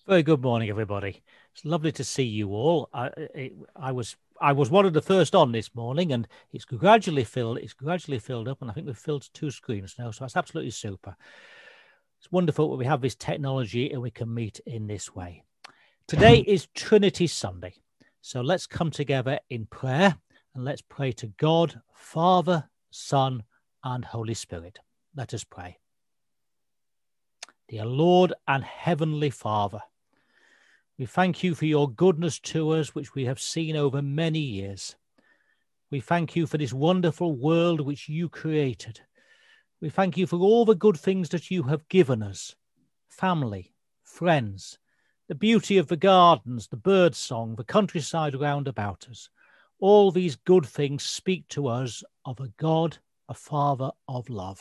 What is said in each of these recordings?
Very good morning, everybody. It's lovely to see you all. I was one of the first on this morning, and it's gradually filled. It's gradually filled up, and I think we've filled 2 screens now, so that's absolutely super. It's wonderful that we have this technology and we can meet in this way. Today is Trinity Sunday, so let's come together in prayer and let's pray to God, Father, Son, and Holy Spirit. Let us pray. Dear Lord and Heavenly Father, we thank you for your goodness to us, which we have seen over many years. We thank you for this wonderful world which you created. We thank you for all the good things that you have given us, family, friends, the beauty of the gardens, the bird song, the countryside round about us. All these good things speak to us of a God, a Father of love.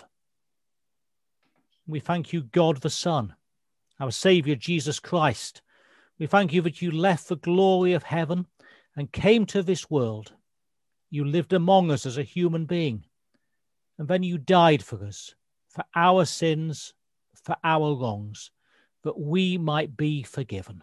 We thank you, God the Son, our Saviour Jesus Christ. We thank you that you left the glory of heaven and came to this world. You lived among us as a human being, and then you died for us, for our sins, for our wrongs, that we might be forgiven.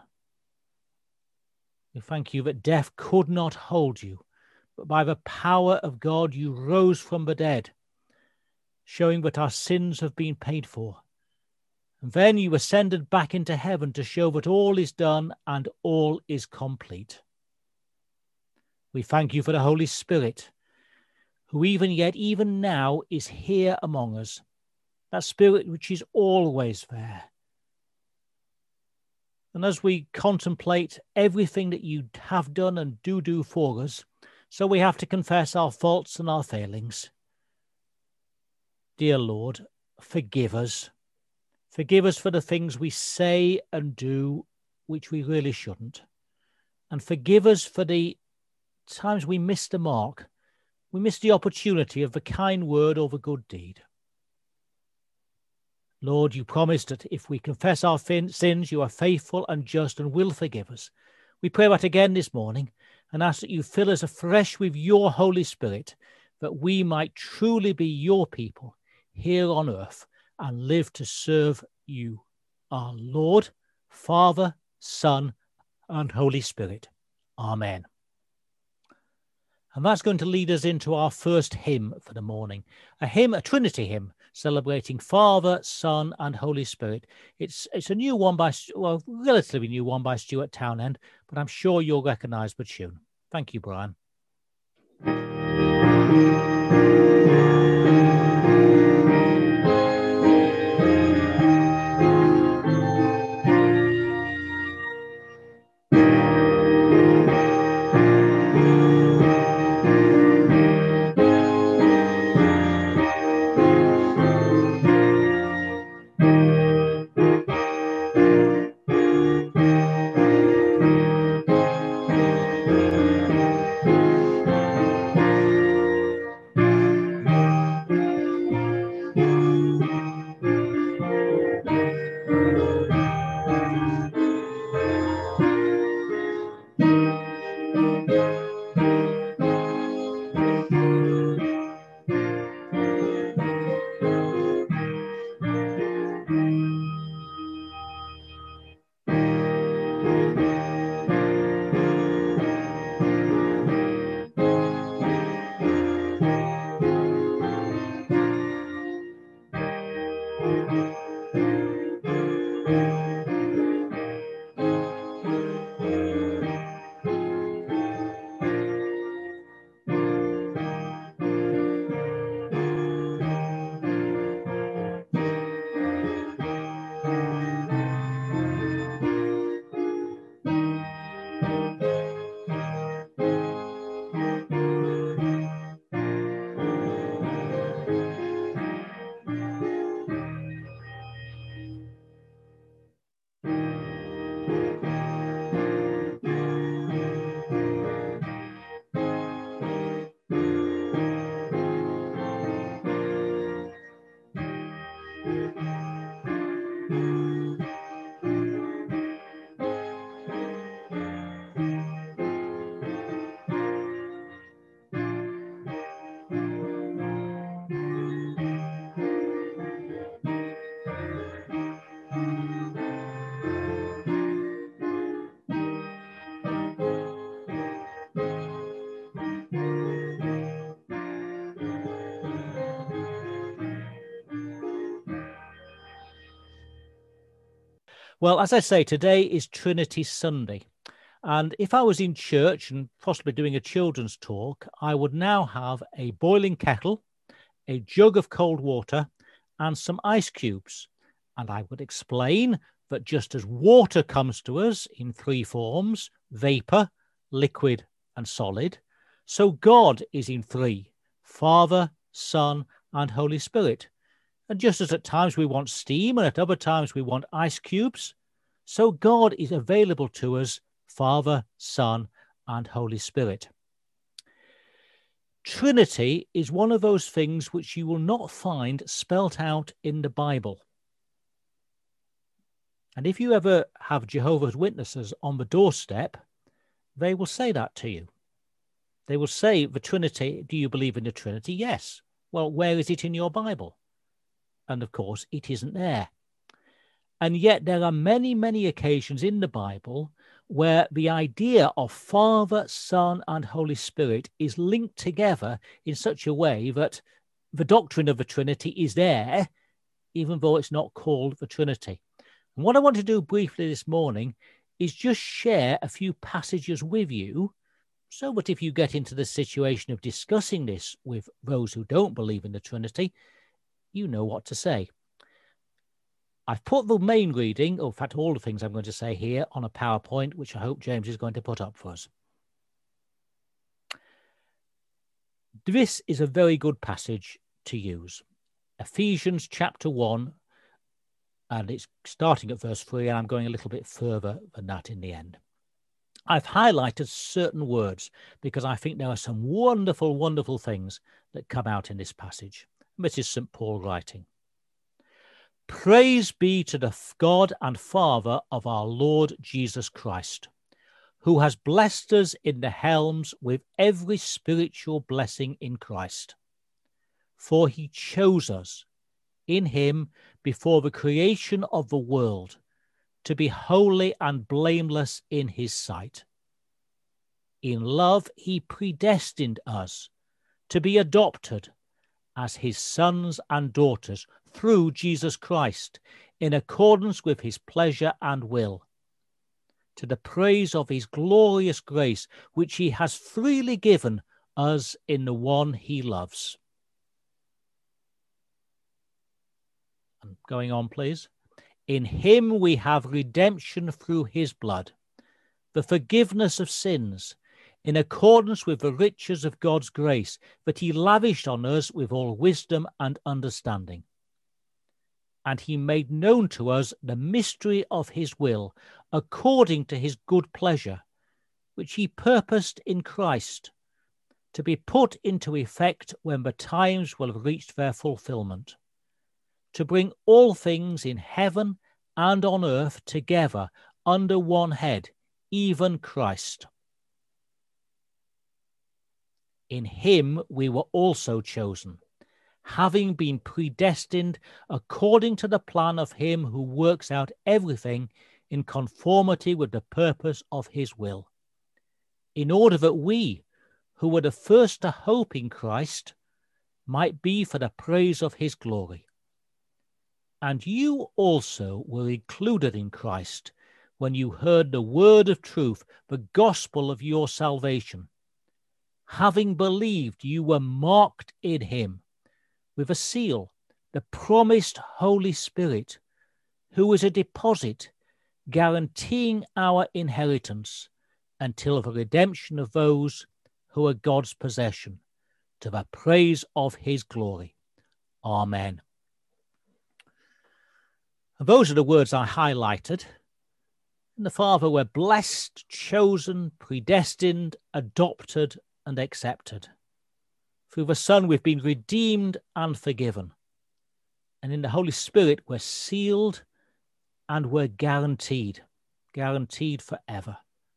We thank you that death could not hold you, but by the power of God you rose from the dead, showing that our sins have been paid for. And then you ascended back into heaven to show that all is done and all is complete. We thank you for the Holy Spirit, who even now is here among us, that Spirit which is always there. And as we contemplate everything that you have done and do for us, so we have to confess our faults and our failings. Dear Lord, forgive us. Forgive us for the things we say and do which we really shouldn't. And forgive us for the times we missed the mark. We missed the opportunity of the kind word or the good deed. Lord, you promised that if we confess our sins, you are faithful and just and will forgive us. We pray that again this morning and ask that you fill us afresh with your Holy Spirit, that we might truly be your people here on earth and live to serve you, our Lord, Father, Son, and Holy Spirit. Amen. And that's going to lead us into our first hymn for the morning, a Trinity hymn, celebrating Father, Son, and Holy Spirit. It's a new one relatively new one by Stuart Townend, but I'm sure you'll recognize the tune. Thank you, Brian. Well, as I say, today is Trinity Sunday. And if I was in church and possibly doing a children's talk, I would now have a boiling kettle, a jug of cold water, and some ice cubes. And I would explain that just as water comes to us in three forms, vapor, liquid, and solid, so God is in three, Father, Son, and Holy Spirit. And just as at times we want steam and at other times we want ice cubes, so God is available to us, Father, Son, and Holy Spirit. Trinity is one of those things which you will not find spelt out in the Bible. And if you ever have Jehovah's Witnesses on the doorstep, they will say that to you. They will say, the Trinity, do you believe in the Trinity? Yes. Well, where is it in your Bible? And of course, it isn't there. And yet there are many, many occasions in the Bible where the idea of Father, Son, and Holy Spirit is linked together in such a way that the doctrine of the Trinity is there, even though it's not called the Trinity. And what I want to do briefly this morning is just share a few passages with you, so that if you get into the situation of discussing this with those who don't believe in the Trinity, you know what to say. I've put the main reading, or in fact all the things I'm going to say here, on a PowerPoint, which I hope James is going to put up for us. This is a very good passage to use. Ephesians chapter 1, and it's starting at verse 3, and I'm going a little bit further than that in the end. I've highlighted certain words because I think there are some wonderful, wonderful things that come out in this passage. This is St. Paul writing. Praise be to the God and Father of our Lord Jesus Christ, who has blessed us in the realms with every spiritual blessing in Christ. For he chose us in him before the creation of the world to be holy and blameless in his sight. In love, he predestined us to be adopted as his sons and daughters through Jesus Christ, in accordance with his pleasure and will, to the praise of his glorious grace, which he has freely given us in the one he loves. And going on, please. In him we have redemption through his blood, the forgiveness of sins, in accordance with the riches of God's grace that he lavished on us with all wisdom and understanding. And he made known to us the mystery of his will, according to his good pleasure, which he purposed in Christ, to be put into effect when the times will have reached their fulfillment, to bring all things in heaven and on earth together under one head, even Christ. In him we were also chosen, having been predestined according to the plan of him who works out everything in conformity with the purpose of his will, in order that we, who were the first to hope in Christ, might be for the praise of his glory. And you also were included in Christ when you heard the word of truth, the gospel of your salvation. Having believed, you were marked in him with a seal, the promised Holy Spirit, who is a deposit guaranteeing our inheritance until the redemption of those who are God's possession, to the praise of his glory. Amen. And those are the words I highlighted. In the Father, we're blessed, chosen, predestined, adopted, and accepted. Through the Son, we've been redeemed and forgiven. And in the Holy Spirit, we're sealed and we're guaranteed forever.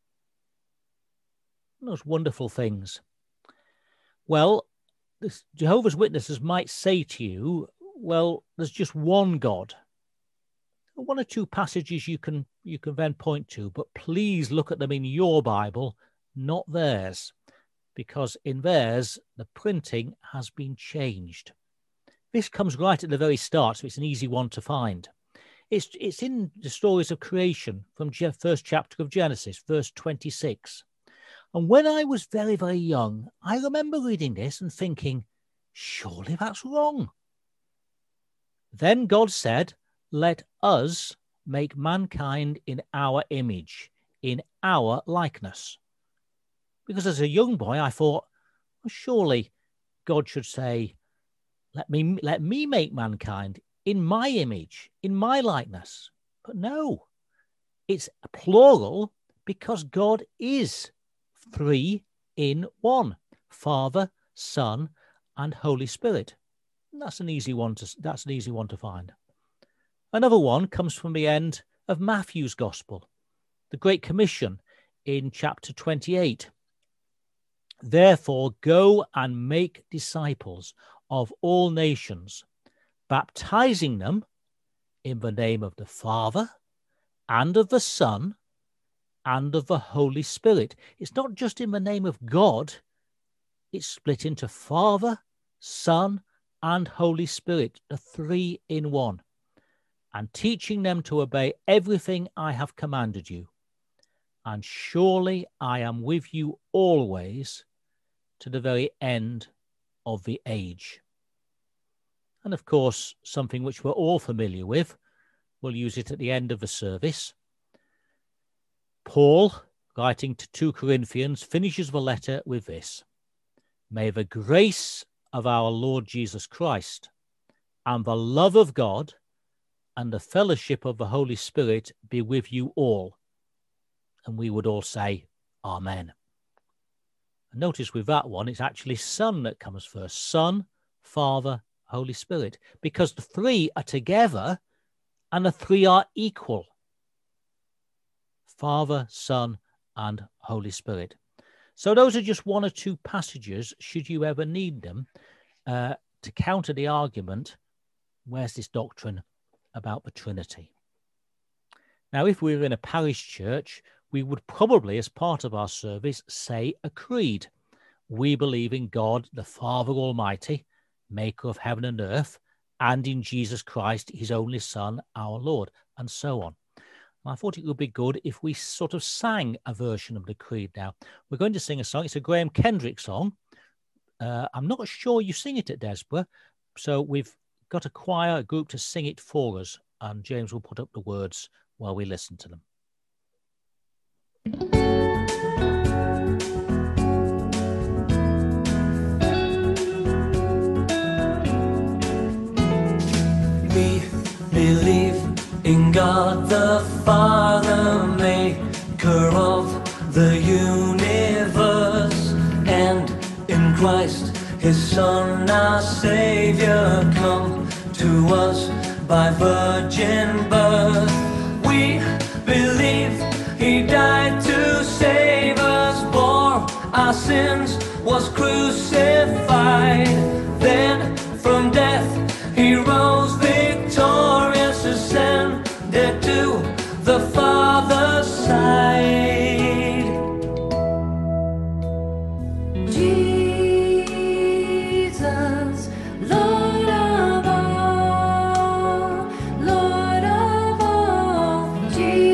Those wonderful things. Well, Jehovah's Witnesses might say to you, well, there's just one God. One or two passages you can then point to, but please look at them in your Bible, not theirs, because in theirs, the printing has been changed. This comes right at the very start, so it's an easy one to find. It's in the stories of creation from first chapter of Genesis, verse 26. And when I was very, very young, I remember reading this and thinking, surely that's wrong. Then God said, let us make mankind in our image, in our likeness. Because as a young boy, I thought, well, surely God should say, let me make mankind in my image, in my likeness. But no, it's plural because God is 3 in 1, Father, Son, and Holy Spirit. And that's an easy one to find. Another one comes from the end of Matthew's Gospel, the Great Commission in chapter 28. Therefore, go and make disciples of all nations, baptizing them in the name of the Father and of the Son and of the Holy Spirit. It's not just in the name of God, it's split into Father, Son, and Holy Spirit, the 3 in 1, and teaching them to obey everything I have commanded you. And surely I am with you always to the very end of the age. And of course, something which we're all familiar with, we'll use it at the end of the service. Paul, writing to 2 Corinthians, finishes the letter with this: may the grace of our Lord Jesus Christ and the love of God and the fellowship of the Holy Spirit be with you all. And we would all say, Amen. And notice with that one, it's actually Son that comes first. Son, Father, Holy Spirit. Because the 3 are together and the 3 are equal. Father, Son, and Holy Spirit. So those are just 1 or 2 passages, should you ever need them, to counter the argument, where's this doctrine about the Trinity? Now, if we were in a parish church, we would probably, as part of our service, say a creed. We believe in God, the Father Almighty, maker of heaven and earth, and in Jesus Christ, his only Son, our Lord, and so on. And I thought it would be good if we sort of sang a version of the creed now. We're going to sing a song. It's a Graham Kendrick song. I'm not sure you sing it at Desborough, so we've got a choir, a group to sing it for us, and James will put up the words while we listen to them. We believe in God the Father, maker of the universe, and in Christ, his Son, our Savior, come to us by virgin birth. We believe he died to save us, bore our sins, was crucified. Then from death he rose victorious, ascended to the Father's side. Jesus, Lord of all, Lord of all.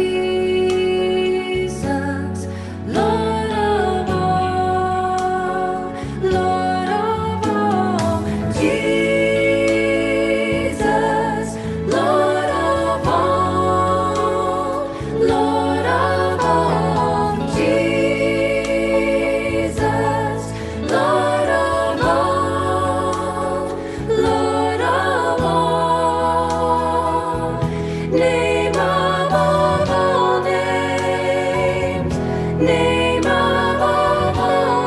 Jesus, Lord of all, Lord of all. Jesus, Lord of all, Lord of all. Jesus, Lord of all, Lord of all. Name above all names, name above all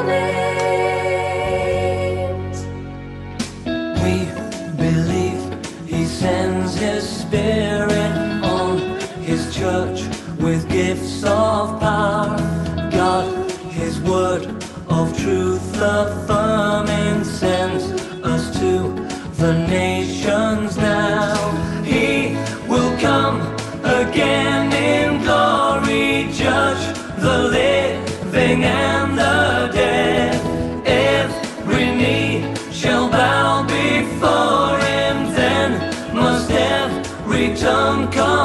names. We believe he sends his Spirit on his church with gifts of power. God, his word of truth affirming, sends us to the nations now. He will come again in glory, judge the living and the dead. Every knee shall bow before him, then must every tongue confess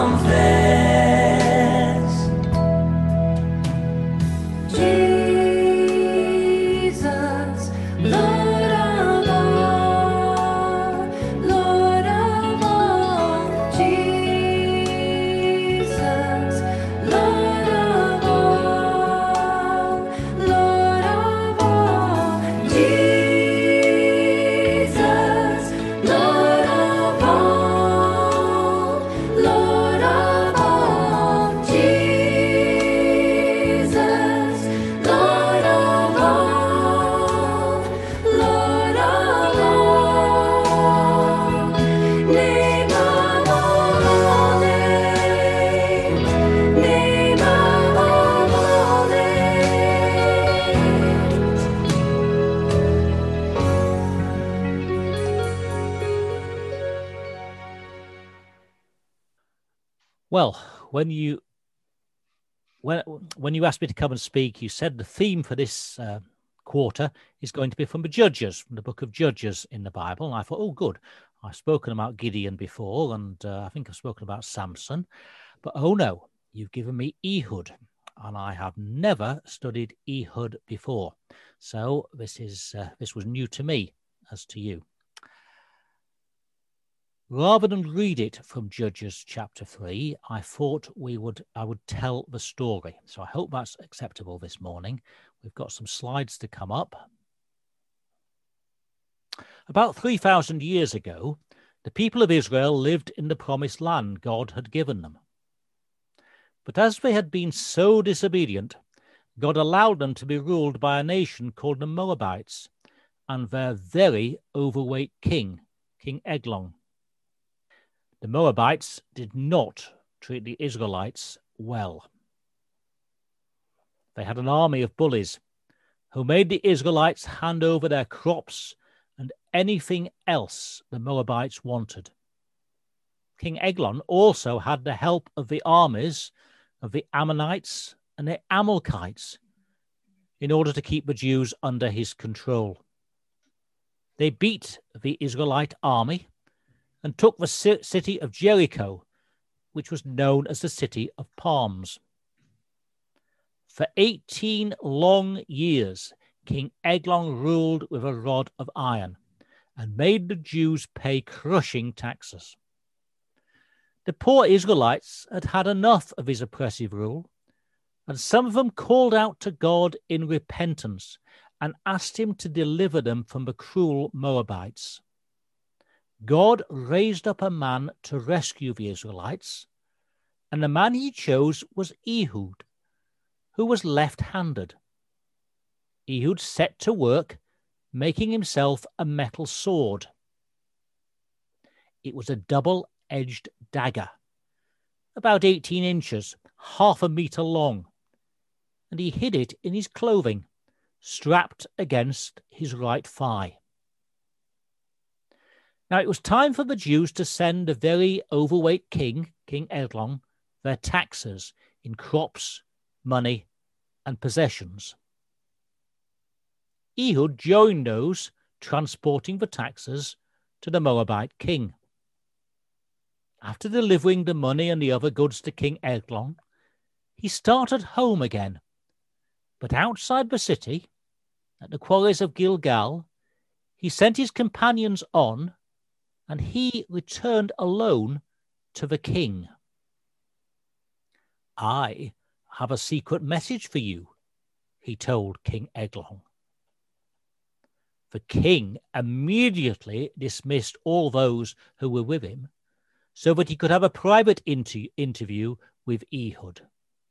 when you asked me to come and speak, you said the theme for this quarter is going to be from the Judges, from the book of Judges in the Bible. And I thought, oh, good. I've spoken about Gideon before, and I think I've spoken about Samson. But oh no, you've given me Ehud, and I have never studied Ehud before. So this was new to me as to you. Rather than read it from Judges chapter 3, I thought I would tell the story. So I hope that's acceptable this morning. We've got some slides to come up. About 3,000 years ago, the people of Israel lived in the promised land God had given them. But as they had been so disobedient, God allowed them to be ruled by a nation called the Moabites and their very overweight king, King Eglon. The Moabites did not treat the Israelites well. They had an army of bullies who made the Israelites hand over their crops and anything else the Moabites wanted. King Eglon also had the help of the armies of the Ammonites and the Amalekites in order to keep the Jews under his control. They beat the Israelite army and took the city of Jericho, which was known as the City of Palms. For 18 long years, King Eglon ruled with a rod of iron and made the Jews pay crushing taxes. The poor Israelites had had enough of his oppressive rule, and some of them called out to God in repentance and asked him to deliver them from the cruel Moabites. God raised up a man to rescue the Israelites, and the man he chose was Ehud, who was left-handed. Ehud set to work, making himself a metal sword. It was a double-edged dagger, about 18 inches, half a meter long, and he hid it in his clothing, strapped against his right thigh. Now it was time for the Jews to send the very overweight king, King Eglon, their taxes in crops, money, and possessions. Ehud joined those transporting the taxes to the Moabite king. After delivering the money and the other goods to King Eglon, he started home again. But outside the city, at the quarries of Gilgal, he sent his companions on, and he returned alone to the king. I have a secret message for you, he told King Eglon. The king immediately dismissed all those who were with him so that he could have a private interview with Ehud.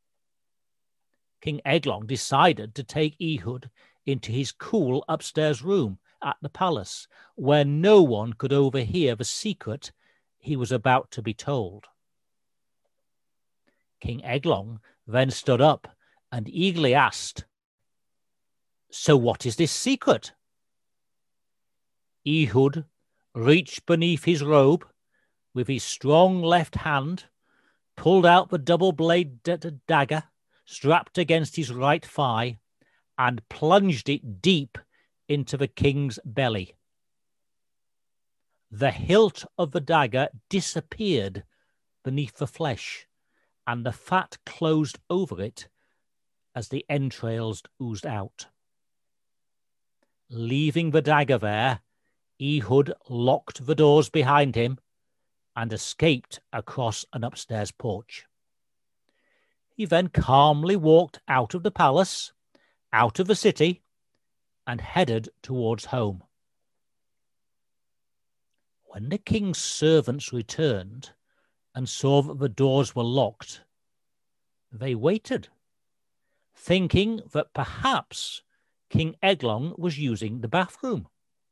King Eglon decided to take Ehud into his cool upstairs room at the palace, where no one could overhear the secret he was about to be told. King Eglon then stood up and eagerly asked, "So what is this secret?" Ehud reached beneath his robe with his strong left hand, pulled out the double-bladed dagger strapped against his right thigh, and plunged it deep into the king's belly. The hilt of the dagger disappeared beneath the flesh, and the fat closed over it as the entrails oozed out. Leaving the dagger there, Ehud locked the doors behind him and escaped across an upstairs porch. He then calmly walked out of the palace, out of the city, and headed towards home. When the king's servants returned and saw that the doors were locked, they waited, thinking that perhaps King Eglon was using the bathroom.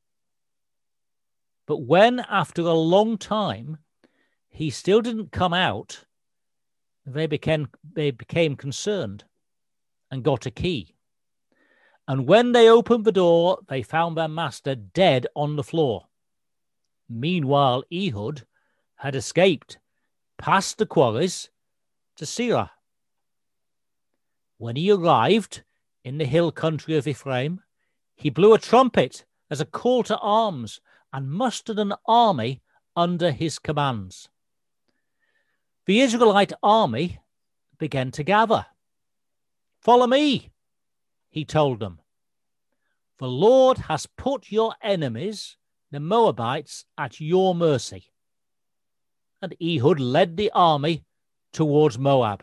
But when, after a long time, he still didn't come out, they became concerned and got a key. And when they opened the door, they found their master dead on the floor. Meanwhile, Ehud had escaped past the quarries to Seirah. When he arrived in the hill country of Ephraim, he blew a trumpet as a call to arms and mustered an army under his commands. The Israelite army began to gather. "Follow me," he told them. "The Lord has put your enemies, the Moabites, at your mercy." And Ehud led the army towards Moab.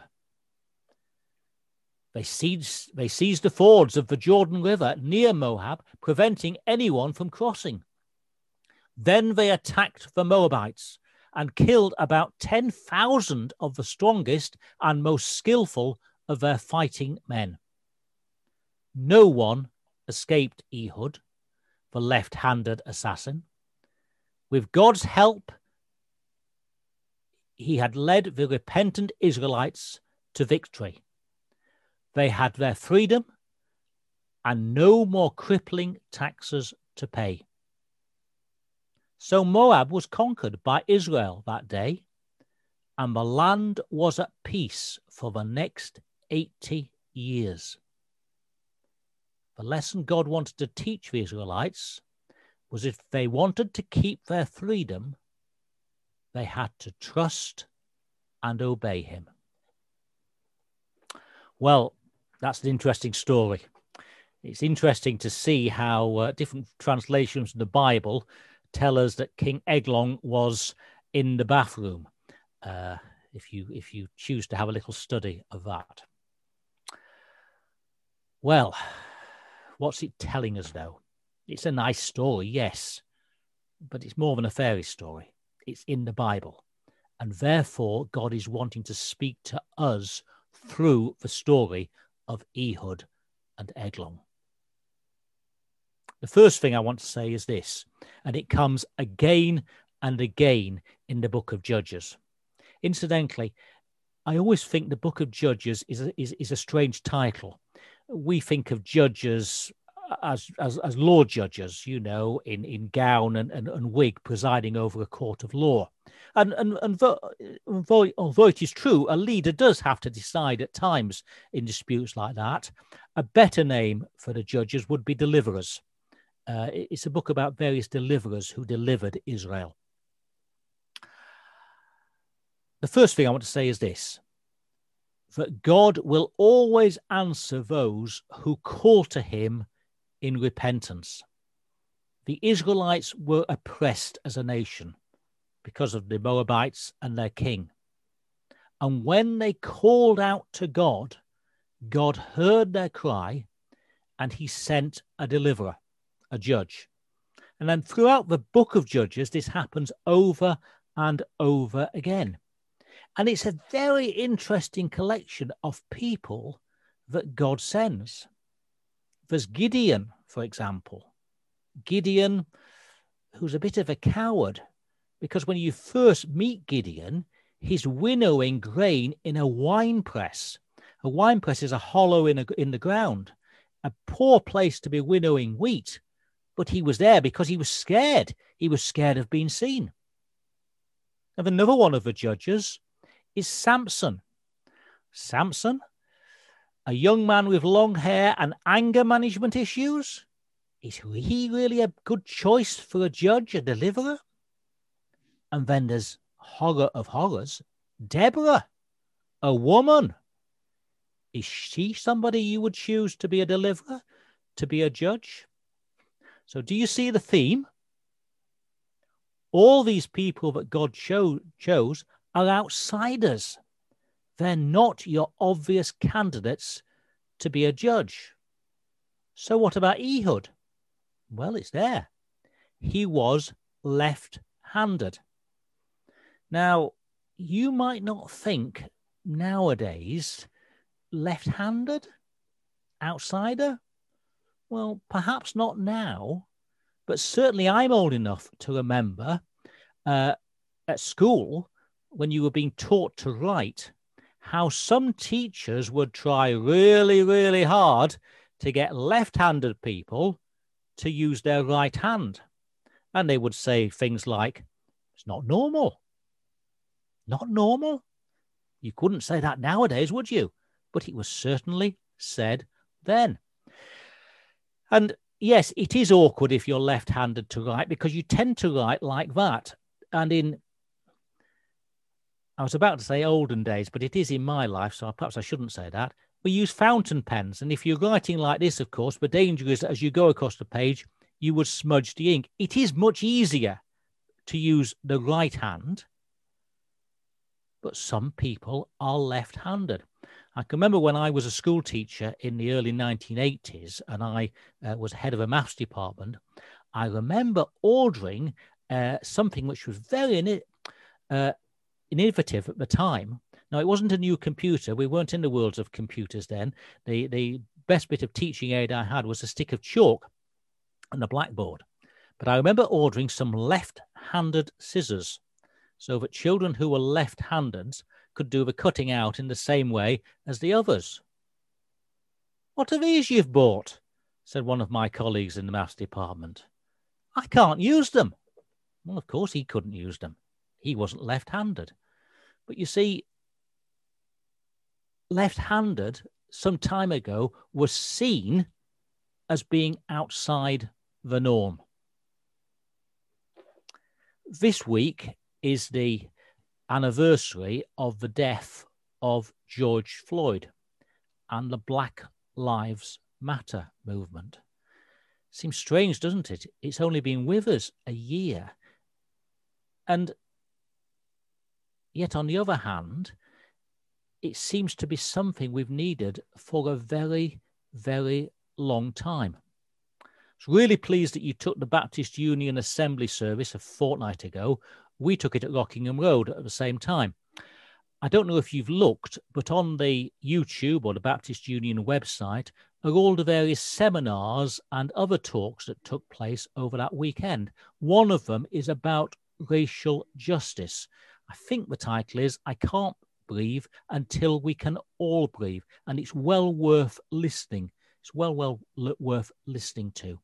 They seized the fords of the Jordan River near Moab, preventing anyone from crossing. Then they attacked the Moabites and killed about 10,000 of the strongest and most skillful of their fighting men. No one escaped Ehud, the left-handed assassin. With God's help, he had led the repentant Israelites to victory. They had their freedom and no more crippling taxes to pay. So Moab was conquered by Israel that day, and the land was at peace for the next 80 years. The lesson God wanted to teach the Israelites was if they wanted to keep their freedom, they had to trust and obey him. Well, that's an interesting story. It's interesting to see how different translations of the Bible tell us that King Eglon was in the bathroom, if you choose to have a little study of that. Well, what's it telling us, though? It's a nice story, yes, but it's more than a fairy story. It's in the Bible, and therefore God is wanting to speak to us through the story of Ehud and Eglon. The first thing I want to say is this, and it comes again and again in the book of Judges. Incidentally, I always think the book of Judges is a strange title. We think of judges as law judges, you know, in gown and wig, presiding over a court of law. And although it is true, a leader does have to decide at times in disputes like that. A better name for the judges would be deliverers. It's a book about various deliverers who delivered Israel. The first thing I want to say is this, that God will always answer those who call to him in repentance. The Israelites were oppressed as a nation because of the Moabites and their king. And when they called out to God, God heard their cry and he sent a deliverer, a judge. And then throughout the book of Judges, this happens over and over again. And it's a very interesting collection of people that God sends. There's Gideon, for example. Gideon, who's a bit of a coward, because when you first meet Gideon, he's winnowing grain in a wine press. A wine press is a hollow in the ground, a poor place to be winnowing wheat. But he was there because he was scared. He was scared of being seen. And another one of the judges is Samson. Samson, a young man with long hair and anger management issues. Is he really a good choice for a judge, a deliverer? And then there's horror of horrors, Deborah, a woman. Is she somebody you would choose to be a deliverer, to be a judge? So do you see the theme? All these people that God chose are outsiders. They're not your obvious candidates to be a judge. So what about Ehud? Well, it's there. He was left-handed. Now, you might not think nowadays left-handed, outsider. Well, perhaps not now, but certainly I'm old enough to remember at school when you were being taught to write, how some teachers would try really, really hard to get left-handed people to use their right hand. And they would say things like, it's not normal. Not normal. You couldn't say that nowadays, would you? But it was certainly said then. And yes, it is awkward if you're left-handed to write, because you tend to write like that. And I was about to say olden days, but it is in my life, so perhaps I shouldn't say that. We use fountain pens. And if you're writing like this, of course, the danger is that as you go across the page, you would smudge the ink. It is much easier to use the right hand, but some people are left-handed. I can remember when I was a school teacher in the early 1980s and I was head of a maths department, I remember ordering something which was very innovative at the time. Now, it wasn't a new computer. We weren't in the world of computers then. The best bit of teaching aid I had was a stick of chalk and a blackboard. But I remember ordering some left-handed scissors so that children who were left-handed could do the cutting out in the same way as the others. "What are these you've bought?" said one of my colleagues in the maths department. "I can't use them." Well, of course he couldn't use them. He wasn't left-handed. But you see, left-handed some time ago was seen as being outside the norm. This week is the anniversary of the death of George Floyd and the Black Lives Matter movement. Seems strange, doesn't it? It's only been with us a year. And yet, on the other hand, it seems to be something we've needed for a very, very long time. I was really pleased that you took the Baptist Union Assembly service a fortnight ago. We took it at Rockingham Road at the same time. I don't know if you've looked, but on the YouTube or the Baptist Union website are all the various seminars and other talks that took place over that weekend. One of them is about racial justice. I think the title is "I Can't Breathe Until We Can All Breathe," and it's well worth listening. It's well worth listening to.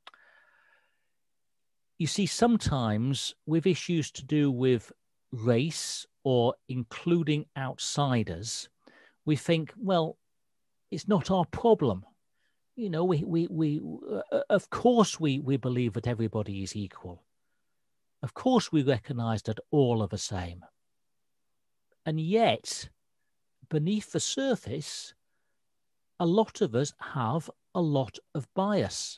You see, sometimes with issues to do with race or including outsiders, we think, well, it's not our problem. You know, of course we believe that everybody is equal. Of course we recognize that all are the same. And yet, beneath the surface, a lot of us have a lot of bias.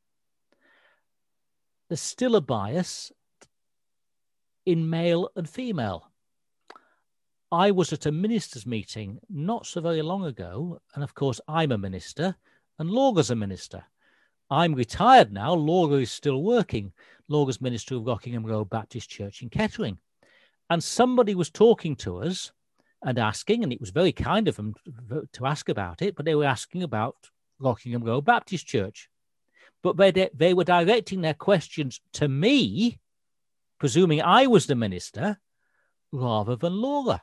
There's still a bias in male and female. I was at a ministers' meeting not so very long ago, and of course I'm a minister, and Laura's a minister. I'm retired now. Laura is still working. Laura's minister of Rockingham Road Baptist Church in Kettering. And somebody was talking to us and asking, and it was very kind of them to ask about it, but they were asking about Rockingham Road Baptist Church. But they were directing their questions to me, presuming I was the minister, rather than Laura.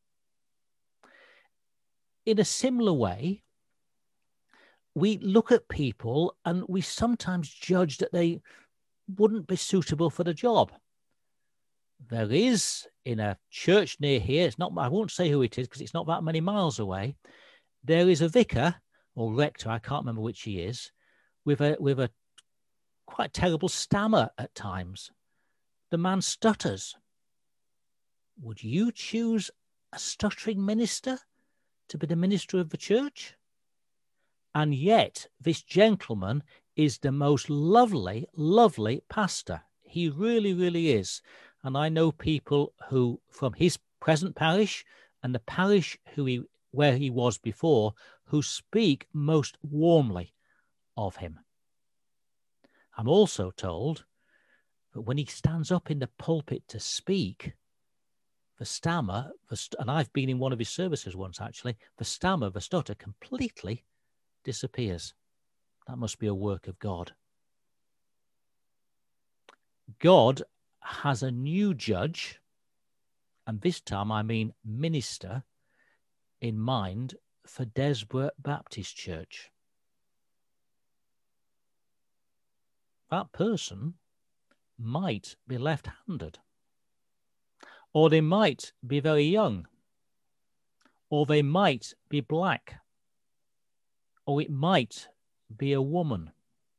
In a similar way, we look at people and we sometimes judge that they wouldn't be suitable for the job. There is, in a church near here, it's not, I won't say who it is because it's not that many miles away, there is a vicar or rector, I can't remember which he is, with a quite terrible stammer at times. The man stutters. Would you choose a stuttering minister to be the minister of the church? And yet this gentleman is the most lovely, lovely pastor. He really, really is. And I know people who, from his present parish and the parish where he was before, who speak most warmly of him. I'm also told that when he stands up in the pulpit to speak, the stammer, and I've been in one of his services once actually, the stammer, the stutter completely disappears. That must be a work of God. God has a new judge, and this time I mean minister, in mind for Desborough Baptist Church. That person might be left-handed, or they might be very young. or they might be black, or it might be a woman.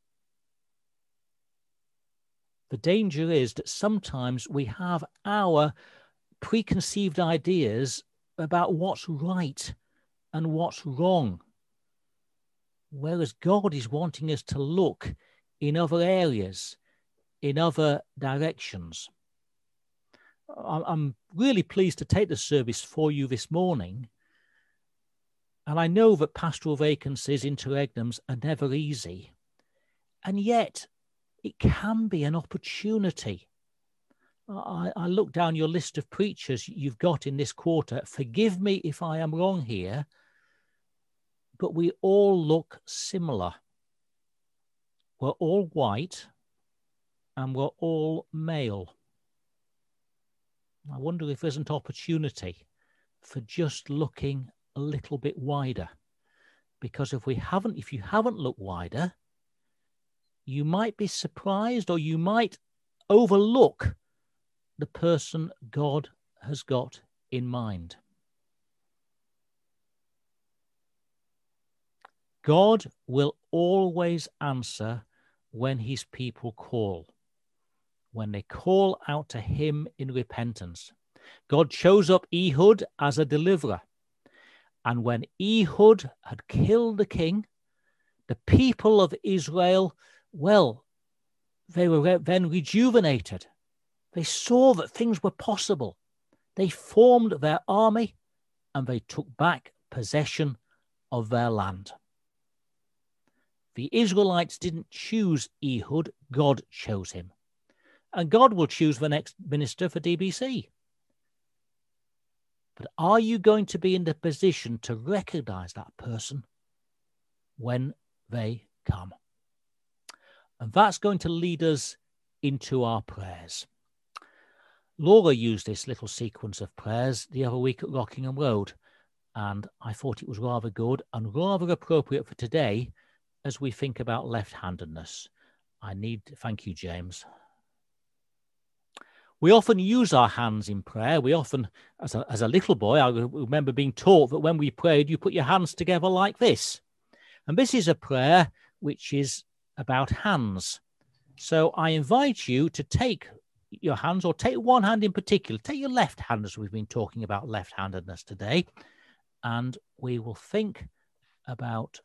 The danger is that sometimes we have our preconceived ideas about what's right and what's wrong, whereas God is wanting us to look in other areas, in other directions. I'm really pleased to take the service for you this morning. And I know that pastoral vacancies, interregnums, are never easy. And yet, it can be an opportunity. I look down your list of preachers you've got in this quarter. Forgive me if I am wrong here, but we all look similar. We're all white and we're all male. I wonder if there's an opportunity for just looking a little bit wider, because if you haven't looked wider, you might be surprised, or you might overlook the person God has got in mind. God will always answer when his people call, when they call out to him in repentance. God chose up Ehud as a deliverer. And when Ehud had killed the king, the people of Israel, well, they were then rejuvenated. They saw that things were possible. They formed their army and they took back possession of their land. The Israelites didn't choose Ehud, God chose him. And God will choose the next minister for DBC. But are you going to be in the position to recognize that person when they come? And that's going to lead us into our prayers. Laura used this little sequence of prayers the other week at Rockingham Road, and I thought it was rather good and rather appropriate for today as we think about left-handedness. Thank you, James. We often use our hands in prayer. We often, as a little boy, I remember being taught that when we prayed, you put your hands together like this. And this is a prayer which is about hands. So I invite you to take your hands, or take one hand in particular. Take your left hand, as we've been talking about left-handedness today. And we will think about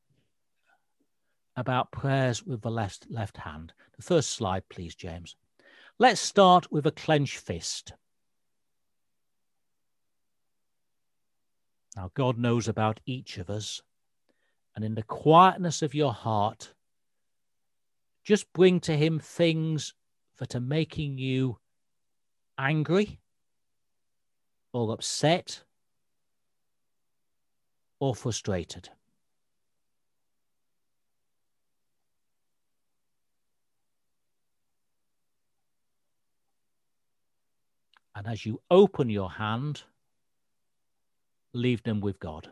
prayers with the left hand. The first slide, please, James. Let's start with a clenched fist. Now, God knows about each of us, and in the quietness of your heart, just bring to him things that are making you angry or upset or frustrated. And as you open your hand, leave them with God.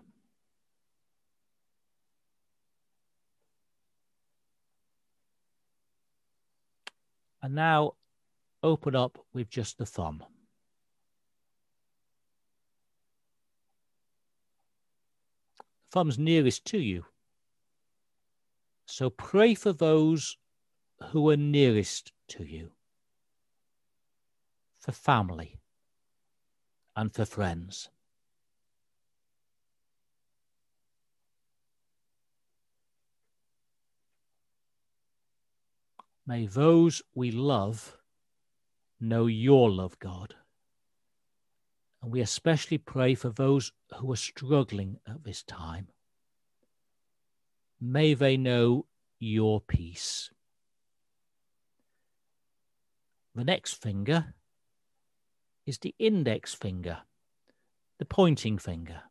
And now open up with just the thumb. Thumb's nearest to you. So pray for those who are nearest to you, for family and for friends. May those we love know your love, God. And we especially pray for those who are struggling at this time. May they know your peace. The next finger is the index finger, the pointing finger.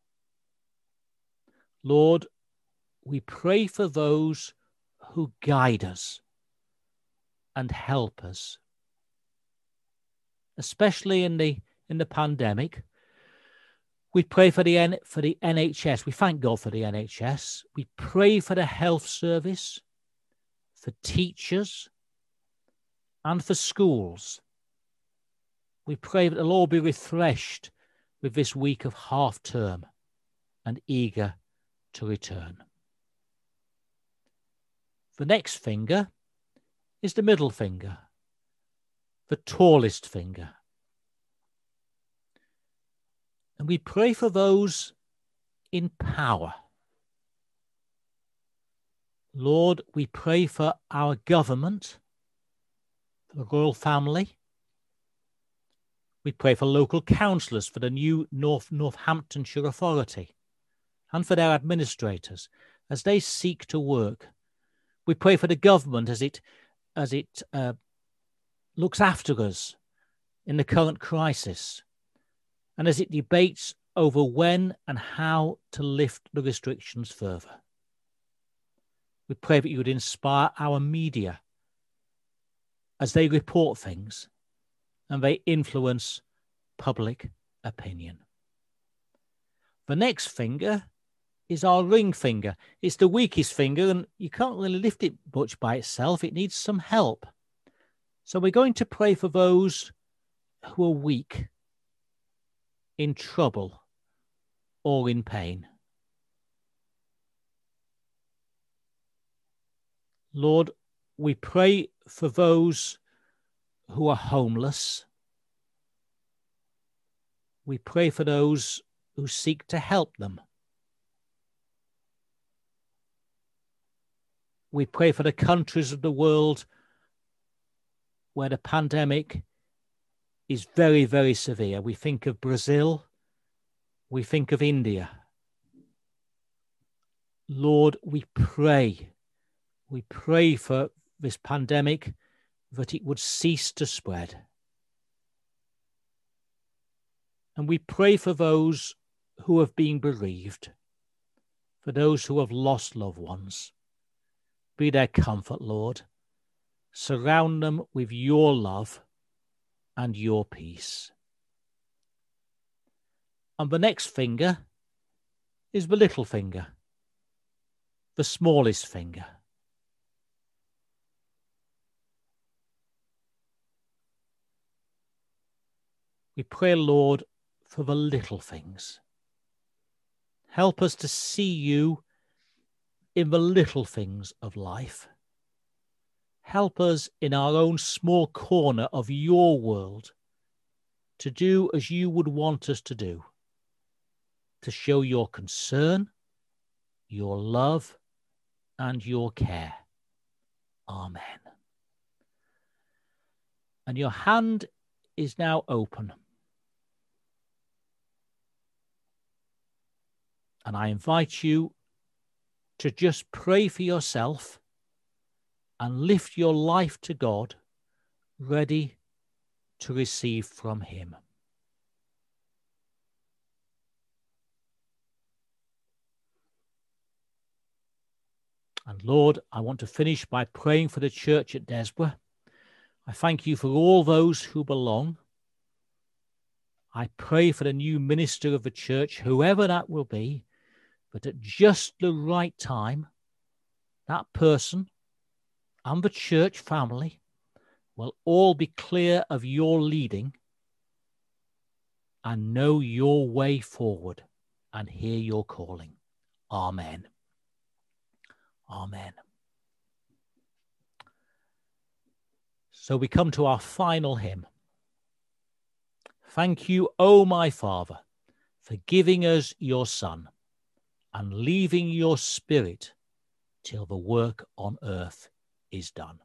Lord, we pray for those who guide us and help us, especially in the pandemic. We pray for the NHS. We thank God for the NHS. We pray for the health service, for teachers, and for schools. We pray that they'll all be refreshed with this week of half term and eager to return. The next finger is the middle finger, the tallest finger. And we pray for those in power. Lord, we pray for our government, for the royal family. We pray for local councillors, for the new Northamptonshire Authority, and for their administrators as they seek to work. We pray for the government as it looks after us in the current crisis, and as it debates over when and how to lift the restrictions further. We pray that you would inspire our media as they report things and they influence public opinion. The next finger is our ring finger. It's the weakest finger, and you can't really lift it much by itself. It needs some help. So we're going to pray for those who are weak, in trouble, or in pain. Lord, we pray for those who are homeless. We pray for those who seek to help them. We pray for the countries of the world where the pandemic is very, very severe. We think of Brazil. We think of India. Lord, we pray for this pandemic, that it would cease to spread. And we pray for those who have been bereaved, for those who have lost loved ones. Be their comfort, Lord. Surround them with your love and your peace. And the next finger is the little finger, the smallest finger. We pray, Lord, for the little things. Help us to see you in the little things of life. Help us in our own small corner of your world to do as you would want us to do, to show your concern, your love, and your care. Amen. And your hand is now open. And I invite you to just pray for yourself and lift your life to God, ready to receive from him. And Lord, I want to finish by praying for the church at Desborough. I thank you for all those who belong. I pray for the new minister of the church, whoever that will be, but at just the right time, that person and the church family will all be clear of your leading and know your way forward and hear your calling. Amen. Amen. So we come to our final hymn. Thank you, O my Father, for giving us your Son and leaving your Spirit till the work on earth is done.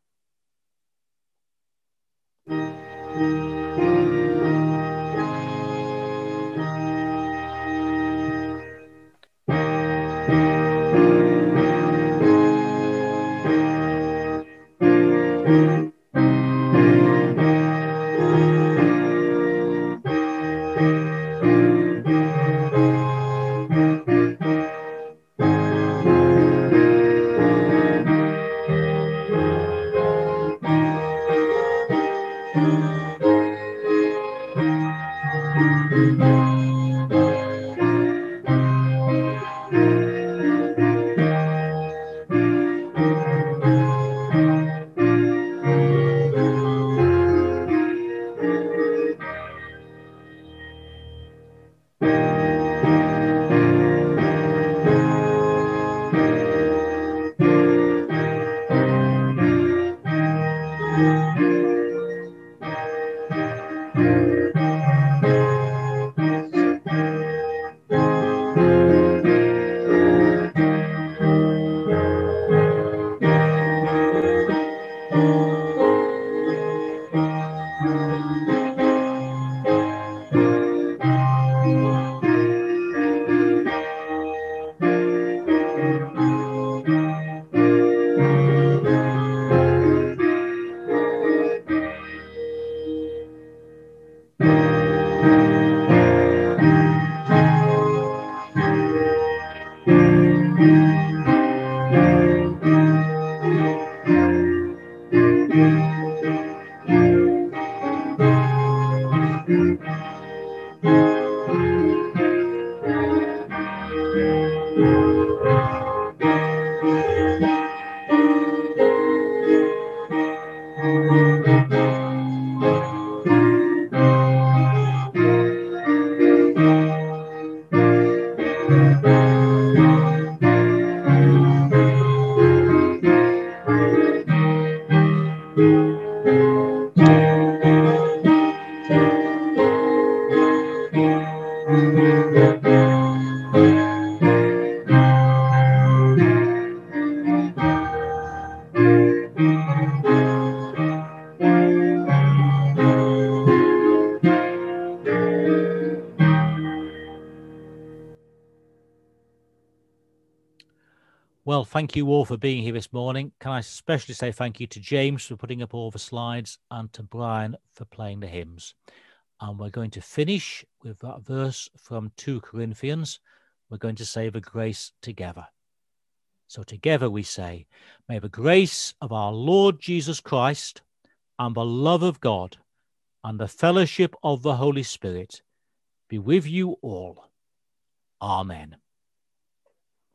Well, thank you all for being here this morning. Can I especially say thank you to James for putting up all the slides and to Brian for playing the hymns. And we're going to finish with that verse from 2 Corinthians. We're going to say the grace together. So together we say, may the grace of our Lord Jesus Christ and the love of God and the fellowship of the Holy Spirit be with you all. Amen.